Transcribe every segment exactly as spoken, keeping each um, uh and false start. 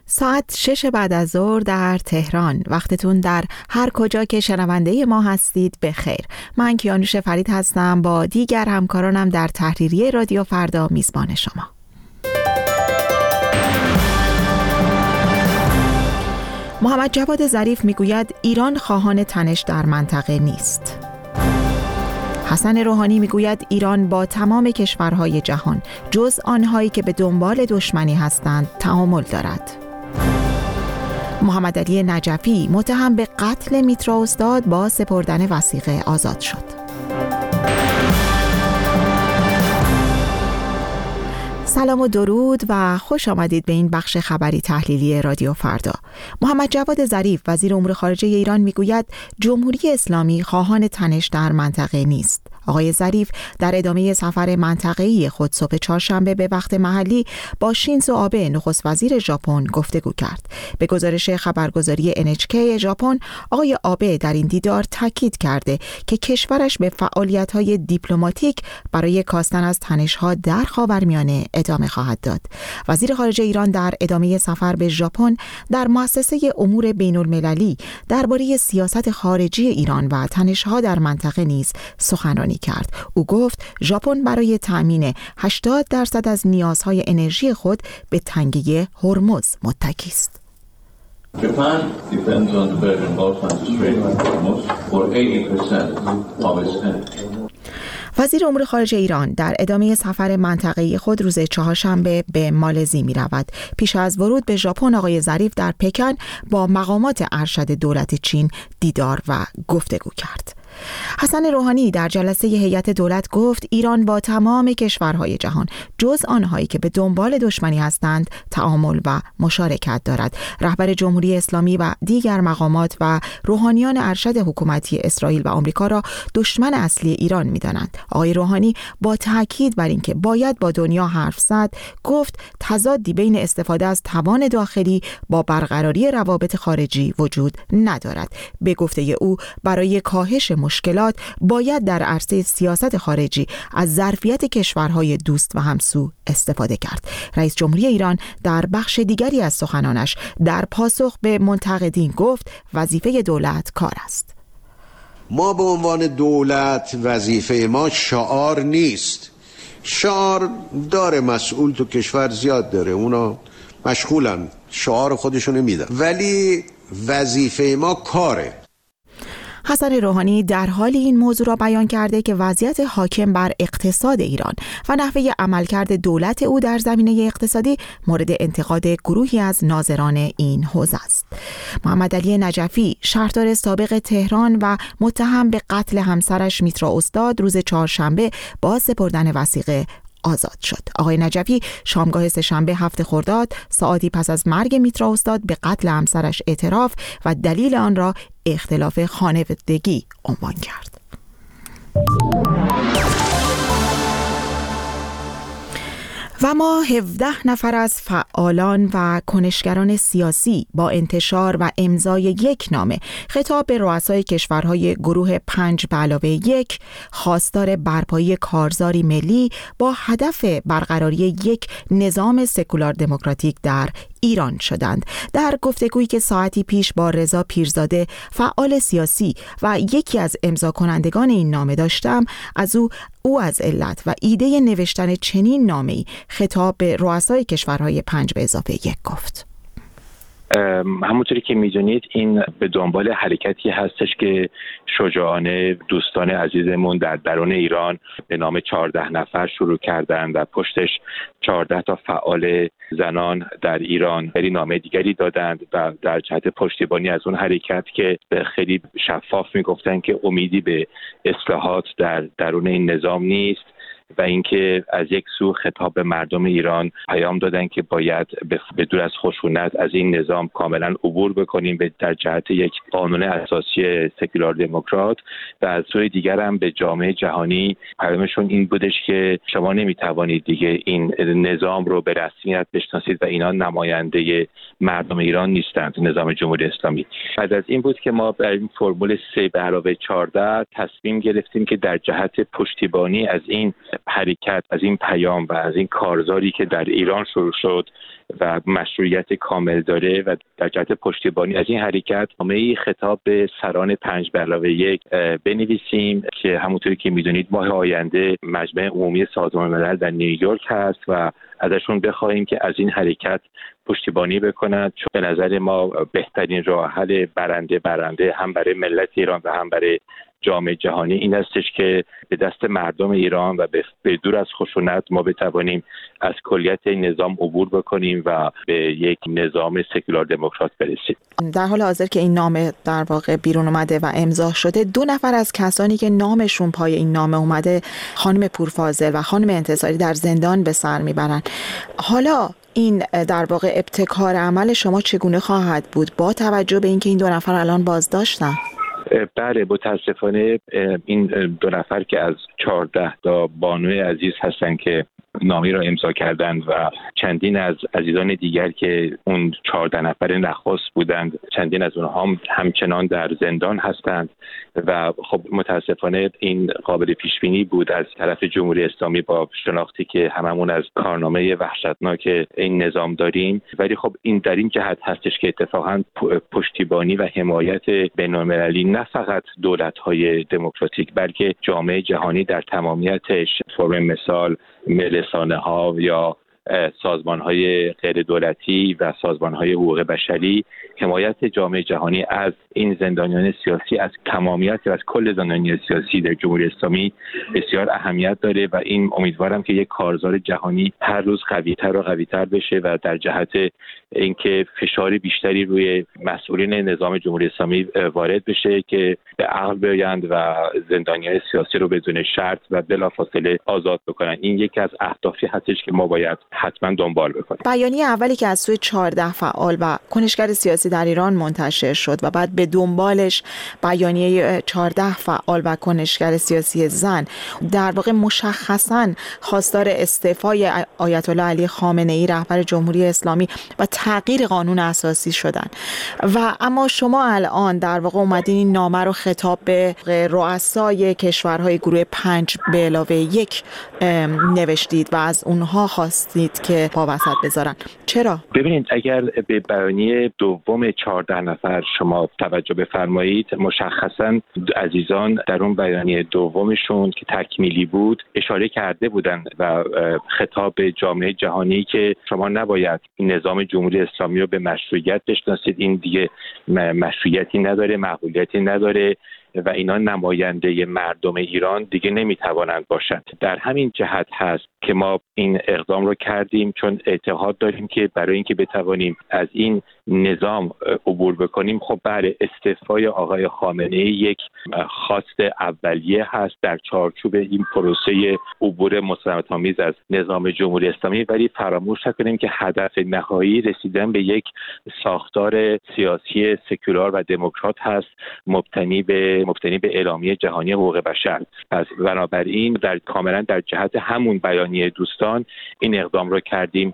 ساعت شش بعد از ظهر در تهران. وقتتون در هر کجا که شنونده ما هستید بخیر. من کیانوش فرید هستم، با دیگر همکارانم در تحریریه رادیو فردا میزبان شما. محمد جواد ظریف میگوید ایران خواهان تنش در منطقه نیست. حسن روحانی میگوید ایران با تمام کشورهای جهان جز آنهایی که به دنبال دشمنی هستند تعامل دارد. محمد علی نجفی متهم به قتل میترا استاد با سپردن وثیقه آزاد شد. سلام و درود و خوش آمدید به این بخش خبری تحلیلی رادیو فردا. محمد جواد ظریف وزیر امور خارجه ایران میگوید جمهوری اسلامی خواهان تنش در منطقه نیست. آقای ظریف در ادامه سفر منطقه‌ای خود صبح چهارشنبه به وقت محلی با شینزو آبه نخست وزیر ژاپن گفتگو کرد. به گزارش خبرگزاری ان اچ کی ژاپن، آقای آبه در این دیدار تاکید کرده که کشورش به فعالیت‌های دیپلماتیک برای کاستن از تنش‌ها در خاورمیانه ادامه خواهد داد. وزیر خارجه ایران در ادامه سفر به ژاپن در مؤسسه امور بین‌المللی درباره سیاست خارجی ایران و تنش‌ها در منطقه نیز سخنرانی کرد. او گفت ژاپن برای تأمین هشتاد درصد از نیازهای انرژی خود به تنگه هرمز متکی است. Japan depends on the Persian Gulf and the Strait of Hormuz for eighty percent of its energy. وزیر امور خارجه ایران در ادامه سفر منطقه‌ای خود روز چهارشنبه به مالزی می رود. پیش از ورود به ژاپن، آقای ظریف در پکن با مقامات ارشد دولت چین دیدار و گفتگو کرد. حسن روحانی در جلسه هیئت دولت گفت ایران با تمام کشورهای جهان جز آنهایی که به دنبال دشمنی هستند تعامل و مشارکت دارد. رهبر جمهوری اسلامی و دیگر مقامات و روحانیان ارشد حکومتی اسرائیل و آمریکا را دشمن اصلی ایران می‌دانند. آقای روحانی با تاکید بر اینکه باید با دنیا حرف زد، گفت تضادی بین استفاده از توان داخلی با برقراری روابط خارجی وجود ندارد. به گفته او برای کاهش مشکلات باید در عرصه سیاست خارجی از ظرفیت کشورهای دوست و همسو استفاده کرد. رئیس جمهوری ایران در بخش دیگری از سخنانش در پاسخ به منتقدین گفت وظیفه دولت کار است. ما به عنوان دولت وظیفه ما شعار نیست. شعار داره، مسئول تو کشور زیاد داره، اونا مشغولن شعار خودشونو میدن، ولی وظیفه ما کاره. حسن روحانی در حال این موضوع را بیان کرده که وضعیت حاکم بر اقتصاد ایران و نحوه عملکرد دولت او در زمینه اقتصادی مورد انتقاد گروهی از ناظران این حوزه است. محمد علی نجفی شهردار سابق تهران و متهم به قتل همسرش میترا استاد روز چهارشنبه با سپردن وثیقه آزاد شد. آقای نجفی شامگاه سه‌شنبه هفت خرداد ساعتی پس از مرگ میترا استاد به قتل همسرش اعتراف و دلیل آن را اختلاف خانوادگی عنوان کرد. و ما هفده نفر از فعالان و کنشگران سیاسی با انتشار و امضای یک نامه خطاب به رؤسای کشورهای گروه پنج به علاوه یک خواستار برپایی کارزاری ملی با هدف برقراری یک نظام سکولار دموکراتیک در ایران شدند. در گفتگویی که ساعتی پیش با رضا پیرزاده فعال سیاسی و یکی از امضا کنندگان این نامه داشتم، از او او از علت و ایده نوشتن چنین نامه‌ای خطاب به رؤسای کشورهای پنج به اضافه یک گفت. همونطوری که میدونید این به دنبال حرکتی هستش که شجاعانه دوستان عزیزمون در درون ایران به نام چهارده نفر شروع کردن و پشتش چهارده تا فعال زنان در ایران بری نامه دیگری دادند و در جهت پشتیبانی از اون حرکت که خیلی شفاف میگفتن که امیدی به اصلاحات در درون این نظام نیست و اینکه از یک سو خطاب به مردم ایران پیام دادن که باید به دور از خشونت از این نظام کاملا عبور بکنیم به در جهت یک قانون اساسی سکولار دموکرات، و از سوی دیگر هم به جامعه جهانی پیامشون این بودش که شما نمیتوانید دیگه این نظام رو به رسمیت بشناسید و اینا نماینده مردم ایران نیستند، نظام جمهوری اسلامی. بعد از این بود که ما بر این فرمول سه به علاوه چهارده تصمیم گرفتیم که در جهت پشتیبانی از این حرکت، از این پیام و از این کارزاری که در ایران شروع شد و مشروعیت کامل داره و در جهت پشتیبانی از این حرکت نامه‌ای خطاب به سران پنج به علاوه یک بنویسیم که همونطوری که میدونید ماه آینده مجمع عمومی سازمان ملل در نیویورک هست و ازشون بخواهیم که از این حرکت پشتیبانی بکنند، چون به نظر ما بهترین راه حل برنده برنده هم برای ملت ایران و هم برای جامعه جهانی این استش که به دست مردم ایران و به دور از خشونت ما بتوانیم از کلیت این نظام عبور بکنیم و به یک نظام سکولار دموکرات برسیم. در حال حاضر که این نامه در واقع بیرون اومده و امضا شده، دو نفر از کسانی که نامشون پای این نامه اومده، خانم پورفاضل و خانم انتصاری، در زندان به سر میبرن. حالا این در واقع ابتکار عمل شما چگونه خواهد بود با توجه به اینکه این دو نفر الان بازداشتن؟ بله، متاسفانه این دو نفر که از چهارده تا بانوی عزیز هستن که نامه را امضا کردند و چندین از عزیزان دیگر که اون چهارده نفر نخست بودند، چندین از اونها هم همچنان در زندان هستند و خب متاسفانه این قابل پیش بینی بود از طرف جمهوری اسلامی با شناختی که هممون از کارنامه وحشتناک این نظام داریم. ولی خب این در این جهت هستش که اتفاقا پشتیبانی و حمایت بین‌المللی نه فقط دولت‌های دموکراتیک بلکه جامعه جهانی در تمامیتش، فرم مثال رسانه‌ها یا سازمان‌های غیر دولتی و سازمان‌های حقوق بشری، حمایت جامعه جهانی از این زندانیان سیاسی، از تمامیت و از کل زندانیان سیاسی در جمهوری اسلامی بسیار اهمیت داره و این امیدوارم که یک کارزار جهانی هر روز قوی‌تر و قوی‌تر بشه و در جهت اینکه فشار بیشتری روی مسئولین نظام جمهوری اسلامی وارد بشه که به عقل بیایند و زندانیان سیاسی رو بدون شرط و بلافاصله آزاد بکنن. این یکی از اهدافی هستش که ما باید حتما دنبال بکنیم. بیانیه اولی که از سوی چهارده فعال و کنشگر سیاسی در ایران منتشر شد و بعد به دنبالش بیانیه چهارده فعال و کنشگر سیاسی زن، در واقع مشخصاً خواستار استعفای آیت الله علی خامنه ای رهبر جمهوری اسلامی و تغییر قانون اساسی شدن. و اما شما الان در واقع اومدین این نامه رو خطاب به رؤسای کشورهای گروه پنج به علاوه یک نوشتید و از اونها خواستید که پا وسط بذارن. چرا؟ ببینید، اگر به بیانیه دوم چهارده نفر شما توجه بفرمایید، مشخصاً عزیزان در اون بیانیه دومشون که تکمیلی بود اشاره کرده بودند و خطاب به جامعه جهانی که شما نباید این نظام جمهوری اسلامی رو به مشروعیت بشناسید، این دیگه مشروعیتی نداره، معقولیتی نداره و اینا نماینده مردم ایران دیگه نمیتوانند باشند. در همین جهت هست که ما این اقدام رو کردیم، چون اعتقاد داریم که برای اینکه بتوانیم از این نظام عبور بکنیم، خب بله استعفای آقای خامنه ای یک خواست اولیه هست در چارچوب این پروسه عبور مسالمت‌آمیز از نظام جمهوری اسلامی، ولی فراموش نکنیم که هدف نهایی رسیدن به یک ساختار سیاسی سکولار و دموکرات هست، مبتنی به مبتنی به اعلامیه جهانی حقوق بشر. پس بنابراین در کاملا در جهت همون بیانیه دوستان این اقدام رو کردیم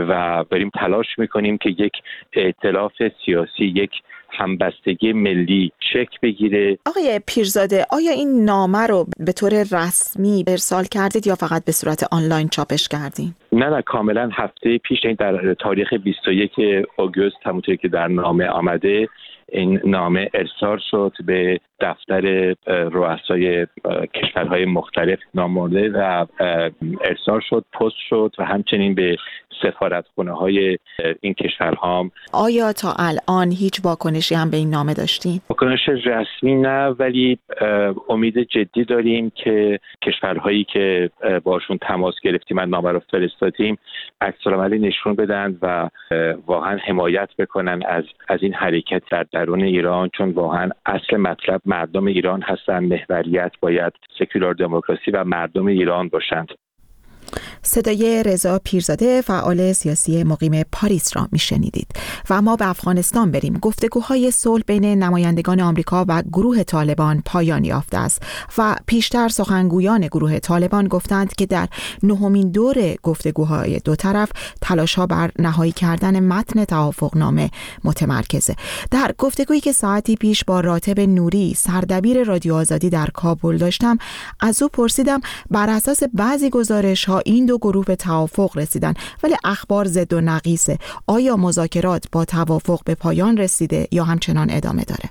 و بریم تلاش میکنیم که یک ائتلاف سیاسی، یک همبستگی ملی شکل بگیره. آقای پیرزاده، آیا این نامه رو به طور رسمی ارسال کردید یا فقط به صورت آنلاین چاپش کردین؟ نه نه کاملا هفته پیش، این در تاریخ بیست و یک آگوست همونطوری که در نامه آمده، این نامه ارسال شد به دفتر رؤسای کشورهای مختلف نامورده و ارسال شد، پست شد و همچنین به سفارتخانه های این کشورها. آیا تا الان هیچ واکنشی هم به این نامه داشتین؟ واکنش رسمی نه، ولی امید جدی داریم که کشورهایی که باشون تماس گرفتیم از نامه رو فرستادیم عکس‌العملی نشون بدن و واقعا حمایت بکنن از از این حرکت در درون ایران، چون واقعا اصل مطلب مردم ایران هستن. محوریت باید سکولار دموکراسی و مردم ایران باشند. صدای رضا پیرزاده فعال سیاسی مقیم پاریس را میشنیدید. و ما به افغانستان بریم. گفتگوهای صلح بین نمایندگان آمریکا و گروه طالبان پایان یافته است و پیشتر سخنگویان گروه طالبان گفتند که در نهمین دور گفتگوهای دو طرف تلاش‌ها بر نهایی کردن متن توافقنامه متمرکزه. در گفتگویی که ساعتی پیش با راتب نوری سردبیر رادیو آزادی در کابل داشتم، از او پرسیدم بر اساس بعضی گزارش‌ها این دو گروه به توافق رسیدن، ولی اخبار ضد و نقیصه. آیا مذاکرات با توافق به پایان رسیده یا همچنان ادامه داره؟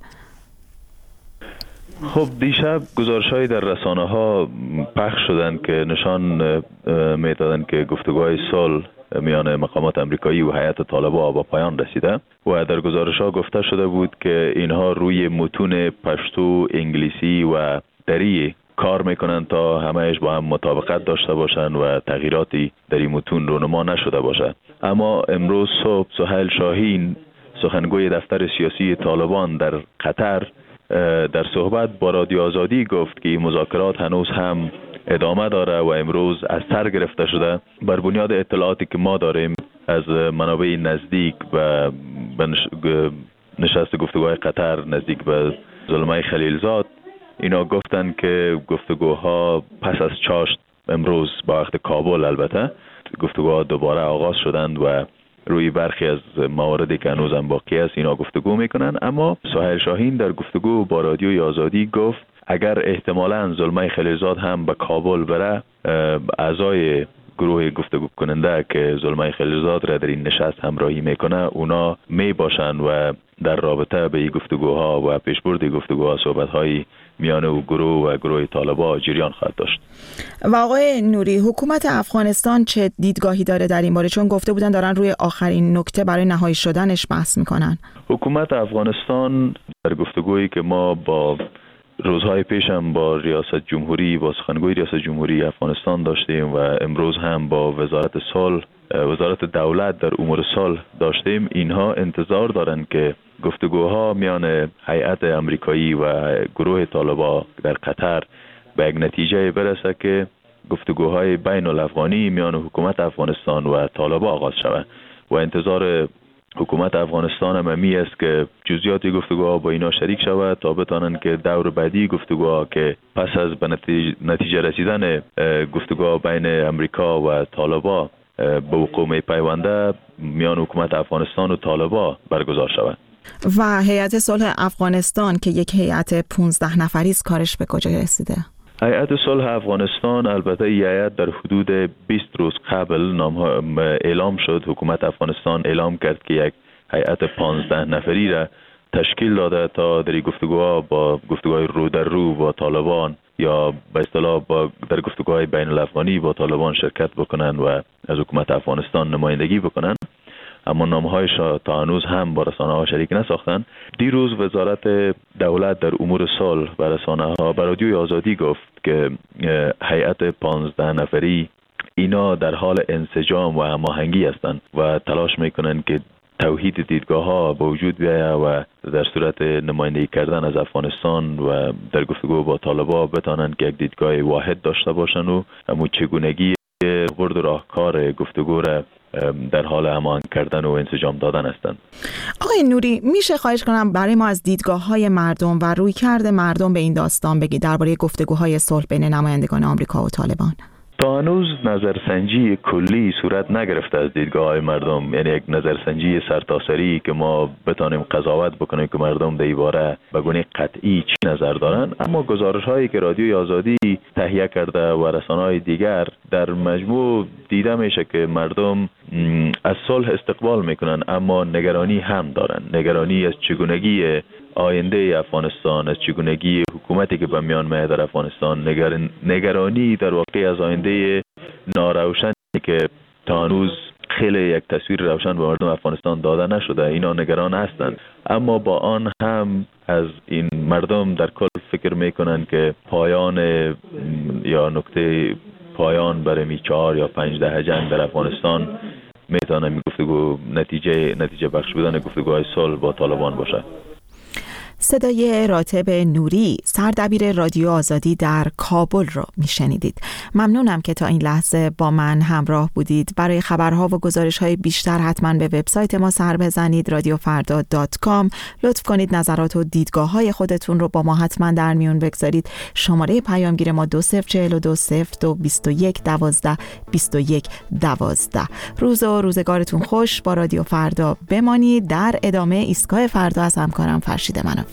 خب دیشب گزارش‌هایی در رسانه‌ها پخش شدند که نشان می‌دادند که گفتگوهای صلح میان مقامات آمریکایی و هیئت طالبان با پایان رسیده و در گزارش‌ها گفته شده بود که اینها روی متون پشتو، انگلیسی و دری کار میکنن تا همهش با هم مطابقت داشته باشند و تغییراتی در این متون رونما نشده باشد. اما امروز صبح سهیل شاهین سخنگوی دفتر سیاسی طالبان در قطر در صحبت با رادیو آزادی گفت که این مذاکرات هنوز هم ادامه داره و امروز از سر گرفته شده. بر بنیاد اطلاعاتی که ما داریم از منابع نزدیک و نشست گفتگوهای قطر نزدیک به زلمه خلیلزاد، اینا گفتن که گفتگوها پس از چاشت امروز با وقت کابل البته گفتگوها دوباره آغاز شدند و روی برخی از مواردی که هنوز هم باقی است اینا گفتگو میکنن. اما سهیل شاهین در گفتگو با رادیوی آزادی گفت اگر احتمالاً زلمه خلیلزاد هم به کابل بره، اعضای گروه گفتگو کننده که زلمه خلیلزاد را در این نشست همراهی میکنه اونا می باشن و در رابطه به این گفتگوها و پیشبرد گفتگوها صحبت‌های میان او گروه و گروه طالبان جریان خواهد داشت. و آقای نوری، حکومت افغانستان چه دیدگاهی داره در این باره؟ چون گفته بودن دارن روی آخرین نکته برای نهایی شدنش بحث میکنن. حکومت افغانستان در گفتگویی که ما با روزهای پیش هم با ریاست جمهوری با سخنگوی ریاست جمهوری افغانستان داشتیم و امروز هم با وزارت صلح وزارت دولت در امور صلح داشتیم، اینها انتظار دارند که گفتگوها میان هیئت آمریکایی و گروه طالبان در قطر به یک نتیجه برسه که گفتگوهای بین الافغانی میان حکومت افغانستان و طالبان آغاز شود و انتظار حکومت افغانستان هم می است که جزئیات گفتگوها با اینا شریک شود تا بتانند که دور بعدی گفتگوها که پس از به نتیجه رسیدن گفتگوها بین امریکا و طالبان به وقوع می پیونده میان حکومت افغانستان و طالبان برگزار شود. و هیئت صلح افغانستان که یک هیئت پانزده نفری است، کارش به کجا رسیده؟ هیئت صلح افغانستان البته این هیئت در حدود بیست روز قبل نام اعلام شد. حکومت افغانستان اعلام کرد که یک هیئت پانزده نفری را تشکیل داده تا در گفتگوها با گفتگوهای رو در رو با طالبان یا به اصطلاح با در گفتگوهای بین الافغانی با طالبان شرکت بکنن و از حکومت افغانستان نمایندگی بکنن، اما نامهایش تا هنوز هم با رسانه ها شریک نساختن. دیروز وزارت دولت در امور صلح و رسانه ها به رادیوی آزادی گفت که هیئت پانزده نفری اینا در حال انسجام و هماهنگی هستند و تلاش میکنن که توحید دیدگاه ها به وجود بیاید و در صورت نمایندگی کردن از افغانستان و در گفتگو با طالبان بتانند که یک دیدگاه واحد داشته باشند و همون چگونگی برد و راهکار گفتگو را در حال هماهنگ کردن و انسجام دادن هستند. آقای نوری، میشه خواهش کنم برای ما از دیدگاه‌های مردم و رویکرد مردم به این داستان بگید درباره گفتگوهای صلح بین نمایندگان آمریکا و طالبان؟ تا هنوز نظرسنجی کلی صورت نگرفته از دیدگاه‌های مردم، یعنی یک نظرسنجی سرتاسری که ما بتانیم قضاوت بکنیم که مردم در این باره به گونه قطعی چی نظر دارن. اما گزارش‌هایی که رادیوی آزادی تهیه کرده و رسانه‌های دیگر در مجموع دیده میشه که مردم از صلح استقبال میکنن اما نگرانی هم دارن، نگرانی از چگونگی آینده افغانستان، از چگونگی حکومتی که به میان میاد در افغانستان، نگران نگرانی در واقع از آینده ناروشنی که تا هنوز خیلی یک تصویر روشن به مردم افغانستان داده نشده، اینا نگران هستند. اما با آن هم از این مردم در کل فکر میکنن که پایان یا نقطه پایان برای می چهار یا پنج دهه جنگ در افغانستان میتونه گفتگو نتیجه نتیجه بخش بودن گفتگوهای صلح با طالبان باشه. صدای راتب نوری، سردبیر رادیو آزادی در کابل رو میشنیدید. ممنونم که تا این لحظه با من همراه بودید. برای خبرها و گزارش‌های بیشتر حتما به وبسایت ما سر بزنید رادیو فردا دات کام. لطف کنید نظرات و دیدگاه‌های خودتون رو با ما حتما در میون بگذارید. شماره پیامگیر ما دو صفر چهل و دو صفر دو بیست و یک دوازده بیست و یک دوازده. روز و روزگارتون خوش. با رادیو فردا بمانید. در ادامه ایستگاه فردا از همکارم فرشید منافی.